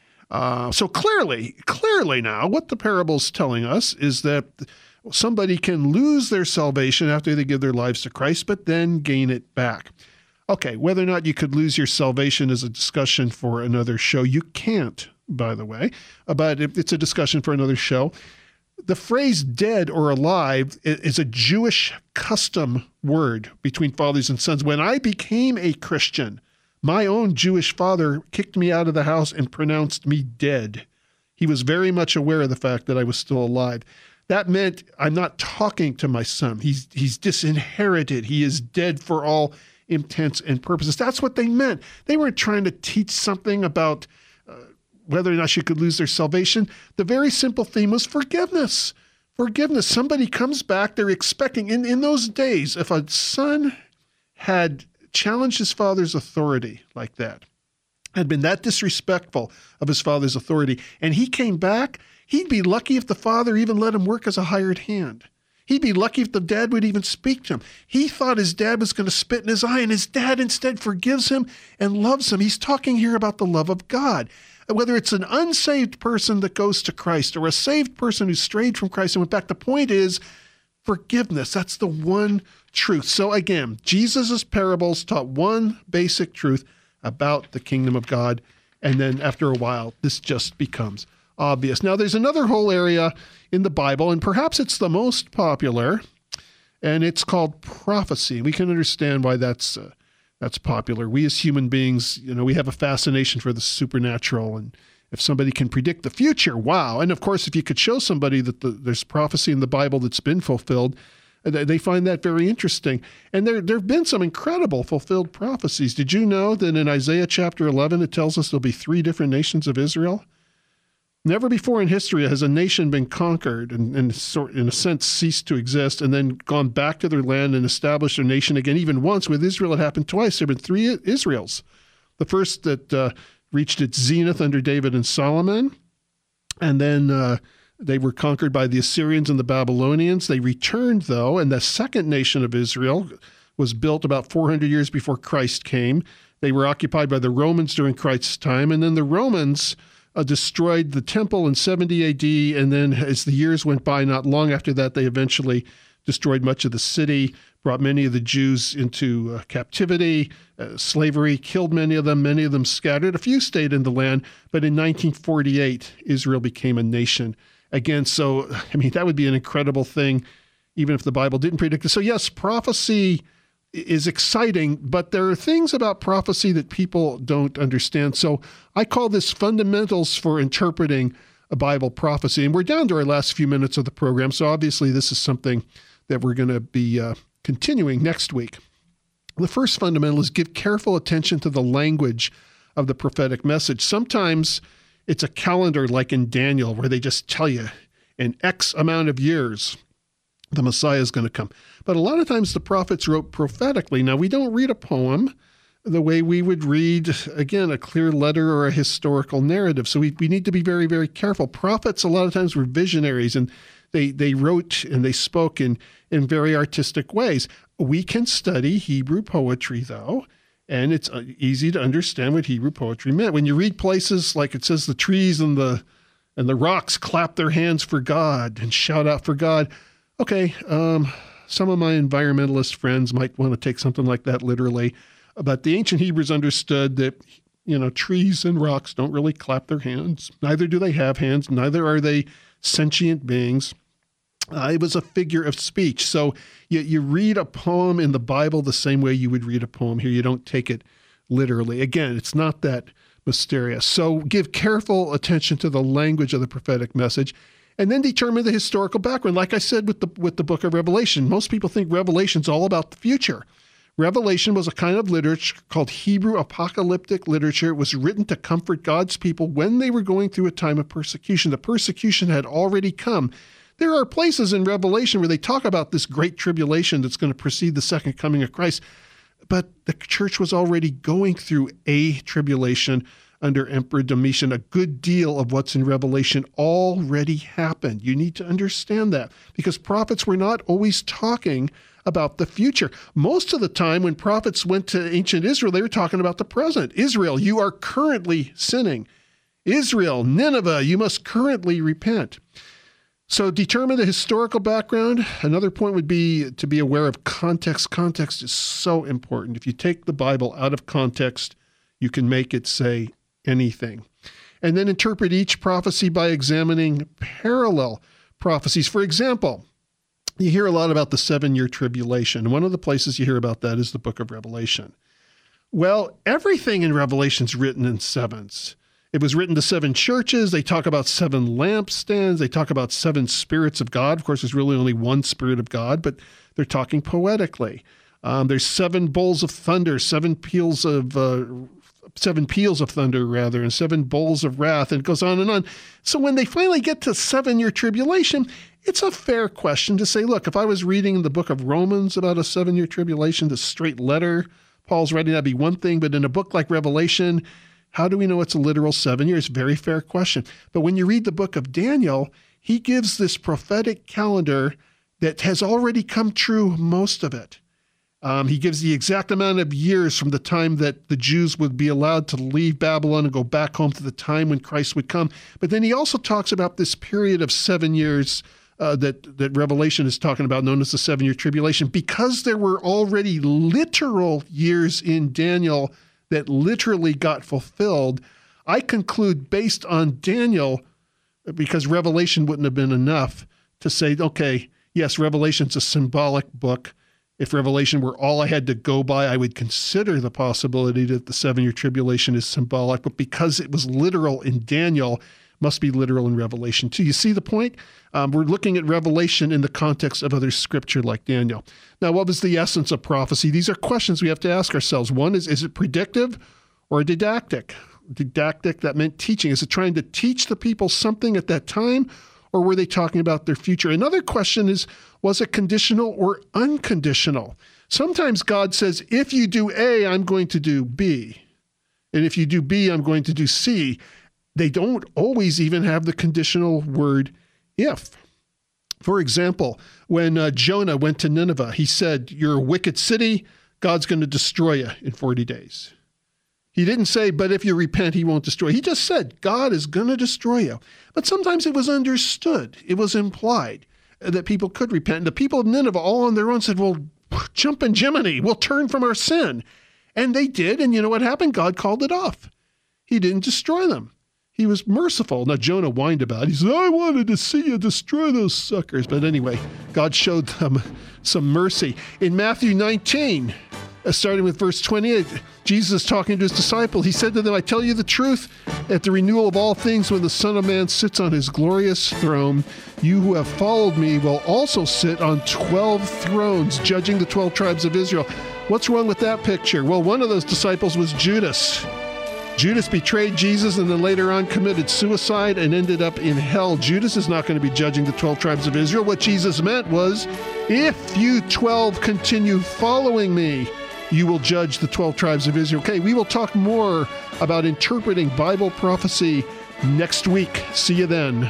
Uh, so clearly, clearly now, what the parable's telling us is that somebody can lose their salvation after they give their lives to Christ, but then gain it back. Okay, whether or not you could lose your salvation is a discussion for another show. You can't, by the way, but it's a discussion for another show. The phrase dead or alive is a Jewish custom word between fathers and sons. When I became a Christian, my own Jewish father kicked me out of the house and pronounced me dead. He was very much aware of the fact that I was still alive. That meant I'm not talking to my son. He's, he's disinherited. He is dead for all intents and purposes. That's what they meant. They weren't trying to teach something about uh, whether or not you could lose their salvation. The very simple theme was forgiveness. Forgiveness. Somebody comes back, they're expecting, in, in those days, if a son had challenged his father's authority like that, had been that disrespectful of his father's authority, and he came back, he'd be lucky if the father even let him work as a hired hand. He'd be lucky if the dad would even speak to him. He thought his dad was going to spit in his eye, and his dad instead forgives him and loves him. He's talking here about the love of God. Whether it's an unsaved person that goes to Christ or a saved person who strayed from Christ and went back, the point is forgiveness. That's the one truth. So again, Jesus' parables taught one basic truth about the kingdom of God. And then after a while, this just becomes obvious. Now, there's another whole area in the Bible, and perhaps it's the most popular, and it's called prophecy. We can understand why that's uh, that's popular. We as human beings, you know, we have a fascination for the supernatural, and if somebody can predict the future, wow. And of course, if you could show somebody that the, there's prophecy in the Bible that's been fulfilled, they find that very interesting. And there there have been some incredible fulfilled prophecies. Did you know that in Isaiah chapter eleven, it tells us there'll be three different nations of Israel? Never before in history has a nation been conquered and, and sort, in a sense, ceased to exist and then gone back to their land and established their nation again. Even once with Israel, it happened twice. There have been three Israels. The first that uh, reached its zenith under David and Solomon, and then uh, they were conquered by the Assyrians and the Babylonians. They returned, though, and the second nation of Israel was built about four hundred years before Christ came. They were occupied by the Romans during Christ's time, and then the Romans Uh, destroyed the temple in seventy A D, and then as the years went by, not long after that, they eventually destroyed much of the city, brought many of the Jews into uh, captivity, uh, slavery, killed many of them, many of them scattered. A few stayed in the land, but in nineteen forty-eight, Israel became a nation again. So, I mean, that would be an incredible thing, even if the Bible didn't predict it. So yes, prophecy is exciting, but there are things about prophecy that people don't understand. So I call this fundamentals for interpreting a Bible prophecy. And we're down to our last few minutes of the program, so obviously this is something that we're going to be uh, continuing next week. The first fundamental is give careful attention to the language of the prophetic message. Sometimes it's a calendar like in Daniel where they just tell you in X amount of years the Messiah is going to come. But a lot of times the prophets wrote prophetically. Now, we don't read a poem the way we would read, again, a clear letter or a historical narrative. So we, we need to be very, very careful. Prophets a lot of times were visionaries, and they, they wrote and they spoke in, in very artistic ways. We can study Hebrew poetry, though, and it's easy to understand what Hebrew poetry meant. When you read places like it says the trees and the and the rocks clap their hands for God and shout out for God, okay, um, some of my environmentalist friends might want to take something like that literally. But the ancient Hebrews understood that, you know, trees and rocks don't really clap their hands. Neither do they have hands. Neither are they sentient beings. Uh, it was a figure of speech. So you, you read a poem in the Bible the same way you would read a poem here. You don't take it literally. Again, it's not that mysterious. So give careful attention to the language of the prophetic message, and then determine the historical background. Like I said with the with the book of Revelation, most people think Revelation's all about the future. Revelation was a kind of literature called Hebrew apocalyptic literature. It was written to comfort God's people when they were going through a time of persecution. The persecution had already come. There are places in Revelation where they talk about this great tribulation that's going to precede the second coming of Christ. But the church was already going through a tribulation under Emperor Domitian. A good deal of what's in Revelation already happened. You need to understand that, because prophets were not always talking about the future. Most of the time when prophets went to ancient Israel, they were talking about the present. Israel, you are currently sinning. Israel, Nineveh, you must currently repent. So determine the historical background. Another point would be to be aware of context. Context is so important. If you take the Bible out of context, you can make it say anything. And then interpret each prophecy by examining parallel prophecies. For example, you hear a lot about the seven-year tribulation. One of the places you hear about that is the book of Revelation. Well, everything in Revelation is written in sevens. It was written to seven churches. They talk about seven lampstands. They talk about seven spirits of God. Of course, there's really only one spirit of God, but they're talking poetically. Um, there's seven bowls of thunder, seven peals of uh, seven peals of thunder, rather, and seven bowls of wrath, and it goes on and on. So when they finally get to seven-year tribulation, it's a fair question to say, look, if I was reading the book of Romans about a seven-year tribulation, the straight letter Paul's writing, that'd be one thing. But in a book like Revelation, how do we know it's a literal seven years? Very fair question. But when you read the book of Daniel, he gives this prophetic calendar that has already come true, most of it. Um, he gives the exact amount of years from the time that the Jews would be allowed to leave Babylon and go back home to the time when Christ would come. But then he also talks about this period of seven years uh, that, that Revelation is talking about, known as the seven-year tribulation, because there were already literal years in Daniel that literally got fulfilled. I conclude, based on Daniel, because Revelation wouldn't have been enough to say, okay, yes, Revelation's a symbolic book. If Revelation were all I had to go by, I would consider the possibility that the seven-year tribulation is symbolic. But because it was literal in Daniel, must be literal in Revelation too. You see the point? Um, we're looking at Revelation in the context of other scripture like Daniel. Now, what was the essence of prophecy? These are questions we have to ask ourselves. One is, is it predictive or didactic? Didactic, that meant teaching. Is it trying to teach the people something at that time, or were they talking about their future? Another question is, was it conditional or unconditional? Sometimes God says, if you do A, I'm going to do B. And if you do B, I'm going to do C. They don't always even have the conditional word if. For example, when uh, Jonah went to Nineveh, he said, you're a wicked city, God's going to destroy you in forty days. He didn't say, but if you repent, he won't destroy you. He just said, God is going to destroy you. But sometimes it was understood, it was implied that people could repent. And the people of Nineveh all on their own said, well, jump in Jiminy, we'll turn from our sin. And they did, and you know what happened? God called it off. He didn't destroy them. He was merciful. Now, Jonah whined about it. He said, I wanted to see you destroy those suckers. But anyway, God showed them some mercy. In Matthew nineteen, uh, starting with verse twenty-eight, Jesus talking to his disciples, he said to them, I tell you the truth, at the renewal of all things, when the Son of Man sits on his glorious throne, you who have followed me will also sit on twelve thrones, judging the twelve tribes of Israel. What's wrong with that picture? Well, one of those disciples was Judas. Judas betrayed Jesus and then later on committed suicide and ended up in hell. Judas is not going to be judging the twelve tribes of Israel. What Jesus meant was, if you twelve continue following me, you will judge the twelve tribes of Israel. Okay, we will talk more about interpreting Bible prophecy next week. See you then.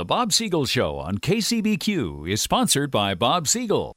The Bob Siegel Show on K C B Q is sponsored by Bob Siegel.